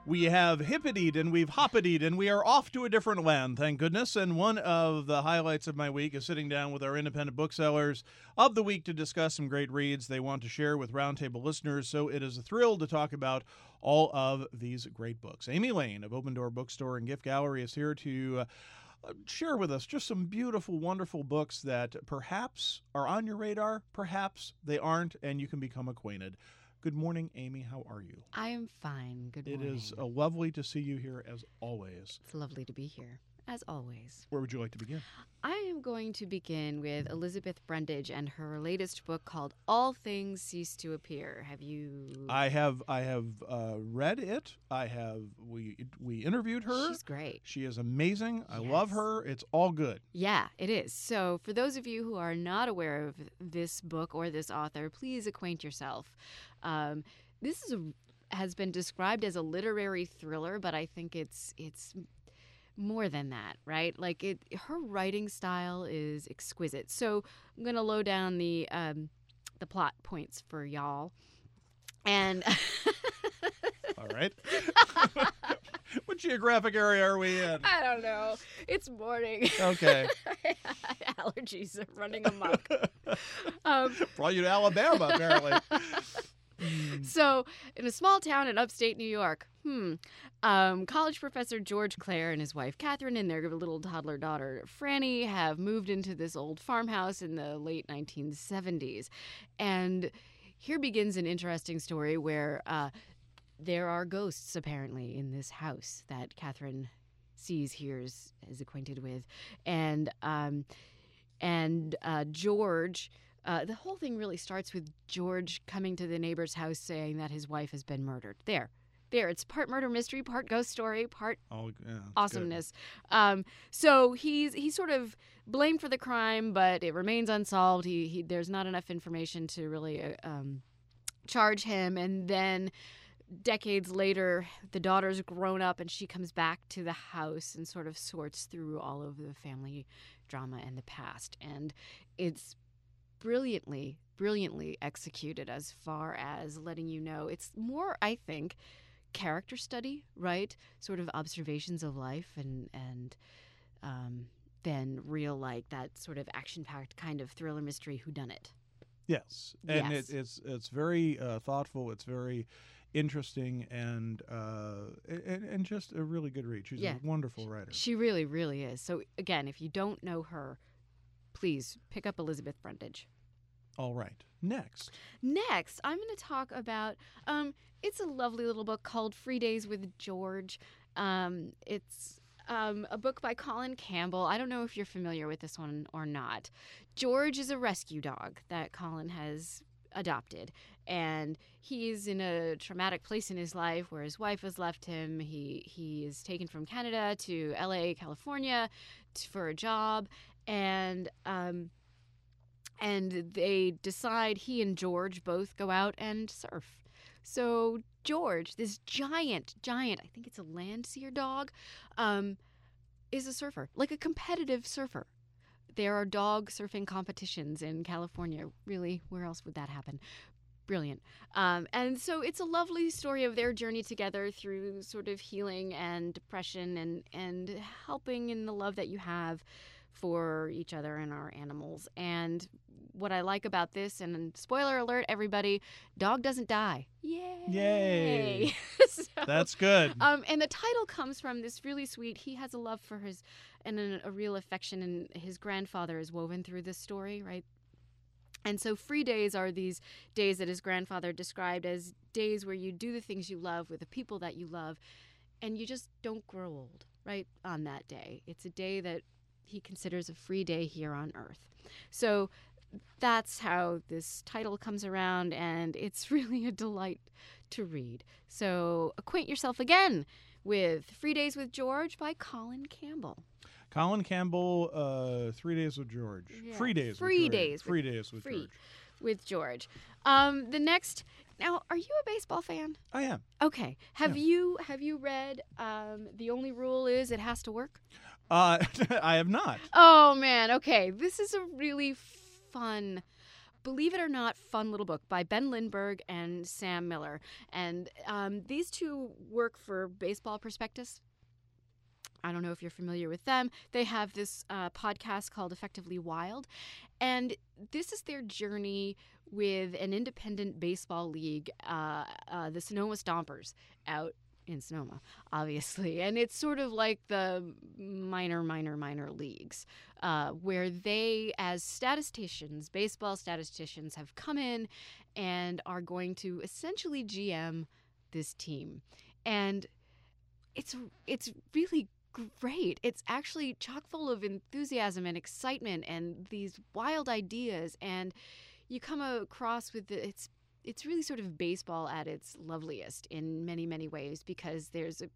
We have hippidied and we've hoppitied and we are off to a different land, thank goodness. And one of the highlights of my week is sitting down with our independent booksellers of the week to discuss some great reads they want to share with Roundtable listeners. So it is a thrill to talk about all of these great books. Amy Lane of Open Door Bookstore and Gift Gallery is here to share with us just some beautiful, wonderful books that perhaps are on your radar, perhaps they aren't, and you can become acquainted. Good morning, Amy. How are you? I am fine. Good morning. It is lovely to see you here as always. It's lovely to be here, as always. Where would you like to begin? I am going to begin with Elizabeth Brundage and her latest book called All Things Cease to Appear. Have you? I have read it. We interviewed her. She's great. She is amazing. I Yes. love her. It's all good. Yeah, it is. So for those of you who are not aware of this book or this author, please acquaint yourself. This has been described as a literary thriller, but I think it's more than that, right? Like her writing style is exquisite. So I'm going to low down the plot points for y'all. And All right. What geographic area are we in? I don't know. It's morning. Okay. Allergies are running amok. Brought you to Alabama, apparently. So, in a small town in upstate New York, college professor George Clare and his wife Catherine and their little toddler daughter Franny have moved into this old farmhouse in the late 1970s. And here begins an interesting story where there are ghosts, apparently, in this house that Catherine sees, hears, is acquainted with. And George... the whole thing really starts with George coming to the neighbor's house saying that his wife has been murdered. There. It's part murder mystery, part ghost story, part awesomeness. So he's sort of blamed for the crime, but it remains unsolved. There's not enough information to really charge him. And then decades later, the daughter's grown up and she comes back to the house and sort of sorts through all of the family drama and the past. And it's brilliantly executed as far as letting you know. It's more, I think, character study, right? Sort of observations of life and then real, like, that sort of action-packed kind of thriller mystery whodunit. Yes. And Yes. it's very thoughtful. It's very interesting and just a really good read. She's a wonderful writer. She really, really is. So, again, if you don't know her, please pick up Elizabeth Brundage. All right. Next, I'm going to talk about, it's a lovely little book called Free Days with George. It's a book by Colin Campbell. I don't know if you're familiar with this one or not. George is a rescue dog that Colin has adopted, and he's in a traumatic place in his life where his wife has left him. He is taken from Canada to LA, California for a job, and they decide, he and George both go out and surf. So George, this giant, I think it's a Landseer dog, is a surfer, like a competitive surfer. There are dog surfing competitions in California. Really, where else would that happen? Brilliant. And so it's a lovely story of their journey together through sort of healing and depression and helping in the love that you have for each other and our animals. And what I like about this, and spoiler alert, everybody, dog doesn't die. Yay! So, that's good. And the title comes from this really sweet, he has a love for his, and a real affection, and his grandfather is woven through this story, right? And so free days are these days that his grandfather described as days where you do the things you love with the people that you love, and you just don't grow old, right, on that day. It's a day that he considers a free day here on Earth. So that's how this title comes around, and it's really a delight to read. So acquaint yourself again with Free Days with George by Colin Campbell. Colin Campbell, 3 Days with George. Yeah. Free Days Free with George. Days Free Days with Free George. with George. The next, now, are you a baseball fan? I am. Okay. Have you read The Only Rule Is It Has to Work? I have not. Oh, man. Okay. This is a really fun believe it or not, fun little book by Ben Lindbergh and Sam Miller. And these two work for Baseball Prospectus. I don't know if you're familiar with them. They have this podcast called Effectively Wild. And this is their journey with an independent baseball league, the Sonoma Stompers, out in Sonoma, obviously. And it's sort of like the minor leagues, where they, as statisticians, baseball statisticians, have come in and are going to essentially GM this team. And it's really great. It's actually chock full of enthusiasm and excitement and these wild ideas, and you come across with it's really sort of baseball at its loveliest in many ways, because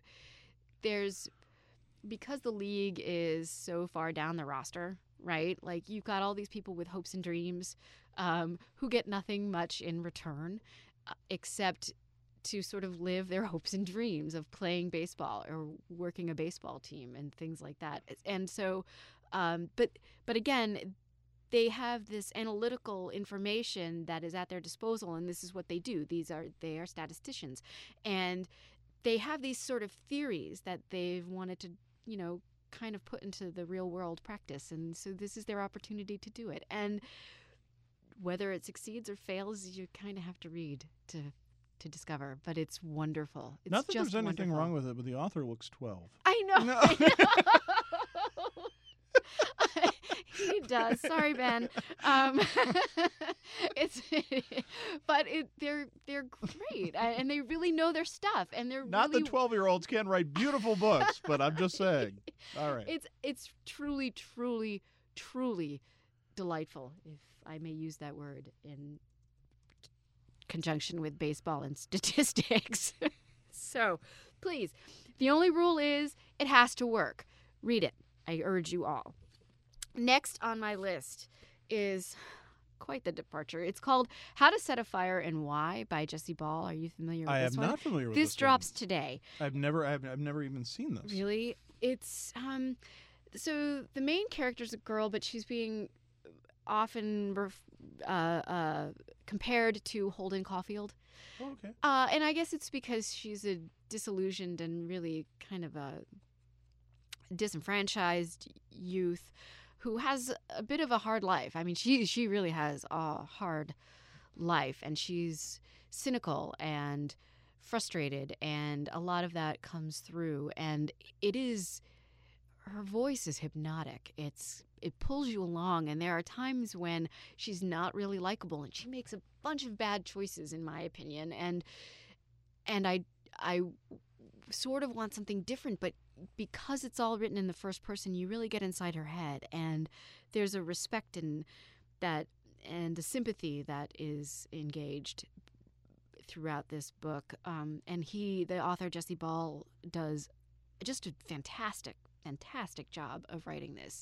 because the league is so far down the roster, right? Like, you've got all these people with hopes and dreams who get nothing much in return except to sort of live their hopes and dreams of playing baseball or working a baseball team and things like that. And so, but again, they have this analytical information that is at their disposal, and this is what they do. They are statisticians, and they have these sort of theories that they've wanted to, kind of put into the real world practice. And so this is their opportunity to do it. And whether it succeeds or fails, you kind of have to read to discover, but it's wonderful. It's not that just there's anything wonderful. wrong with it, but the author looks 12. I know. No. I know. He does. Sorry, Ben. They're great, and they really know their stuff, and they're Not really... that 12-year-olds can write beautiful books, but I'm just saying. All right. It's truly delightful, if I may use that word in conjunction with baseball and statistics. So, please, the only rule is it has to work. Read it. I urge you all. Next on my list is quite the departure. It's called How to Set a Fire and Why by Jesse Ball. Are you familiar with this one? I am not familiar with this drops today. I've never even seen this. Really? It's so the main character is a girl, but she's being often compared to Holden Caulfield. Oh, okay. And I guess it's because she's a disillusioned and really kind of a disenfranchised youth who has a bit of a hard life. I mean, she really has a hard life, and she's cynical and frustrated, and a lot of that comes through. And her voice is hypnotic. It pulls you along, and there are times when she's not really likable, and she makes a bunch of bad choices, in my opinion. And I sort of want something different, but because it's all written in the first person, you really get inside her head, and there's a respect in that and a sympathy that is engaged throughout this book. And the author Jesse Ball, does just a fantastic job of writing this.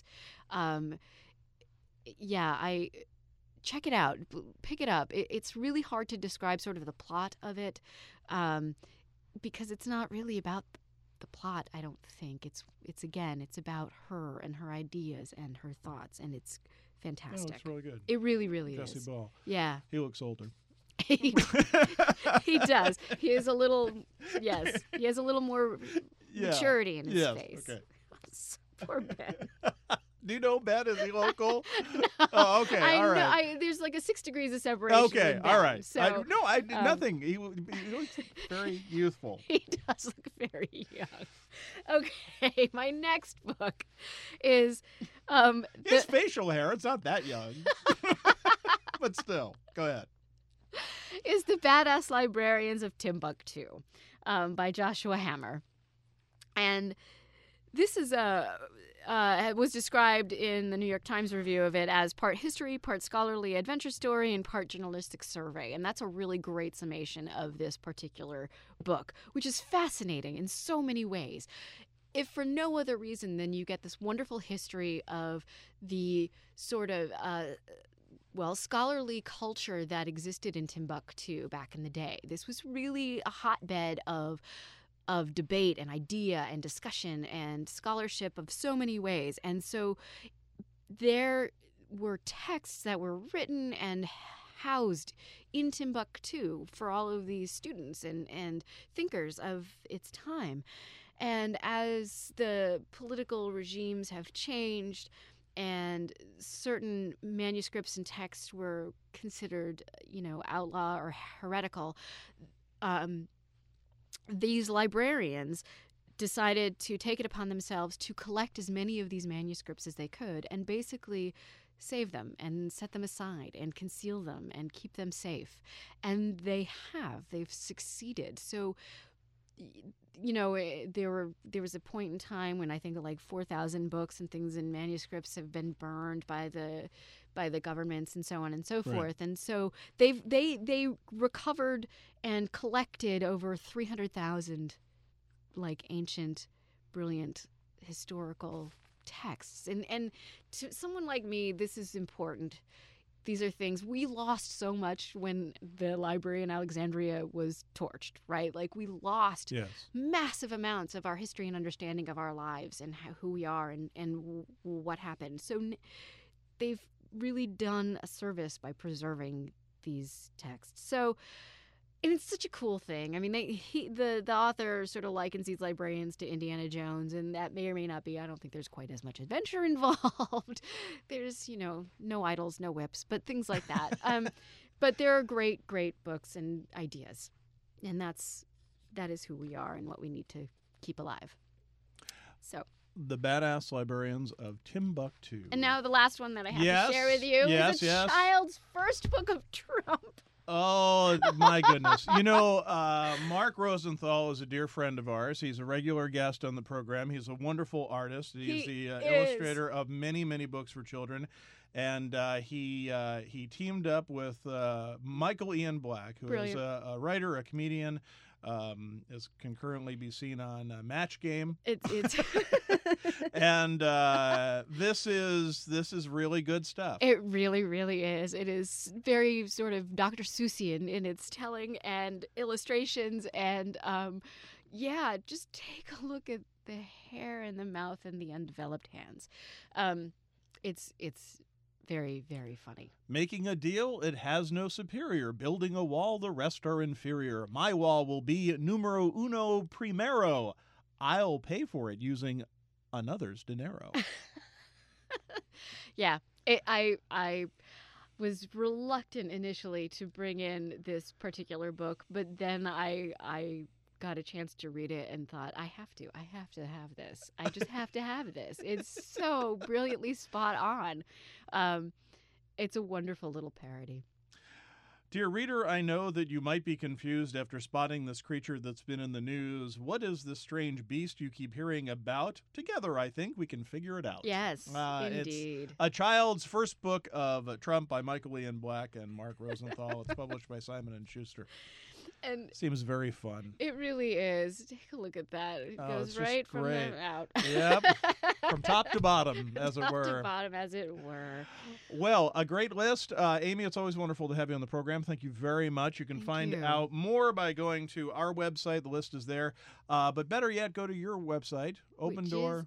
I check it out, pick it up. It's really hard to describe sort of the plot of it, because it's not really about the plot, I don't think. It's about her and her ideas and her thoughts, and it's fantastic. Oh, it's really good. It really is. Jesse Ball. Yeah. He looks older. He does. He is a little, yes. He has a little more maturity in his face. Okay. Poor Ben. Do you know Ben? Is he local? No, oh, okay. All right. There's like a 6 degrees of separation. Okay. with Ben, all right. So, nothing. He looks very youthful. He does look very young. Okay. My next book is his facial hair. It's not that young. But still, go ahead. Is The Badass Librarians of Timbuktu by Joshua Hammer. And this is was described in the New York Times review of it as part history, part scholarly adventure story, and part journalistic survey. And that's a really great summation of this particular book, which is fascinating in so many ways. If for no other reason than you get this wonderful history of the sort of scholarly culture that existed in Timbuktu back in the day. This was really a hotbed of debate and idea and discussion and scholarship of so many ways. And so there were texts that were written and housed in Timbuktu for all of these students and thinkers of its time. And as the political regimes have changed and certain manuscripts and texts were considered, outlaw or heretical, these librarians decided to take it upon themselves to collect as many of these manuscripts as they could and basically save them and set them aside and conceal them and keep them safe. And they've succeeded. So, there was a point in time when I think like 4,000 books and things and manuscripts have been burned by the governments and so on and so forth. And so they recovered and collected over 300,000 like ancient, brilliant historical texts. And to someone like me, this is important. These are things we lost so much when the library in Alexandria was torched, right? Like we lost massive amounts of our history and understanding of our lives and who we are and what happened. So they've really done a service by preserving these texts. So, and it's such a cool thing. I mean, the author sort of likens these librarians to Indiana Jones, and that may or may not be. I don't think there's quite as much adventure involved. There's, no idols, no whips, but things like that. But there are great, great books and ideas, and that is who we are and what we need to keep alive. So. The Badass Librarians of Timbuktu. And now the last one that I have to share with you is a child's first book of Trump. Oh, my goodness. Mark Rosenthal is a dear friend of ours. He's a regular guest on the program. He's a wonderful artist. He's the illustrator of many, many books for children. And he teamed up with Michael Ian Black, who is a writer, a comedian, can currently be seen on Match Game. It's and this is really good stuff. It really, really is. It is very sort of Dr. Seussian in its telling and illustrations, and just take a look at the hair and the mouth and the undeveloped hands. It's very, very funny. Making a deal, it has no superior. Building a wall, the rest are inferior. My wall will be numero uno primero. I'll pay for it using another's dinero. Yeah, I was reluctant initially to bring in this particular book, but then I got a chance to read it and thought, I have to have this. I just have to have this. It's so brilliantly spot on. It's a wonderful little parody. Dear reader, I know that you might be confused after spotting this creature that's been in the news. What is this strange beast you keep hearing about? Together, I think we can figure it out. Yes, indeed. It's a child's first book of Trump by Michael Ian Black and Mark Rosenthal. It's published by Simon & Schuster. And seems very fun. It really is. Take a look at that. It goes right from them out. Yep. From top to bottom, as it were. Top to bottom, as it were. Well, a great list. Amy, it's always wonderful to have you on the program. Thank you very much. You can find out more by going to our website. The list is there. But better yet, go to your website, Open Door.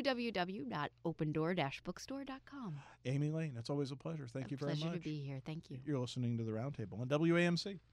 www.opendoor-bookstore.com. Amy Lane, it's always a pleasure. Thank you very much. Pleasure to be here. Thank you. You're listening to The Roundtable on WAMC.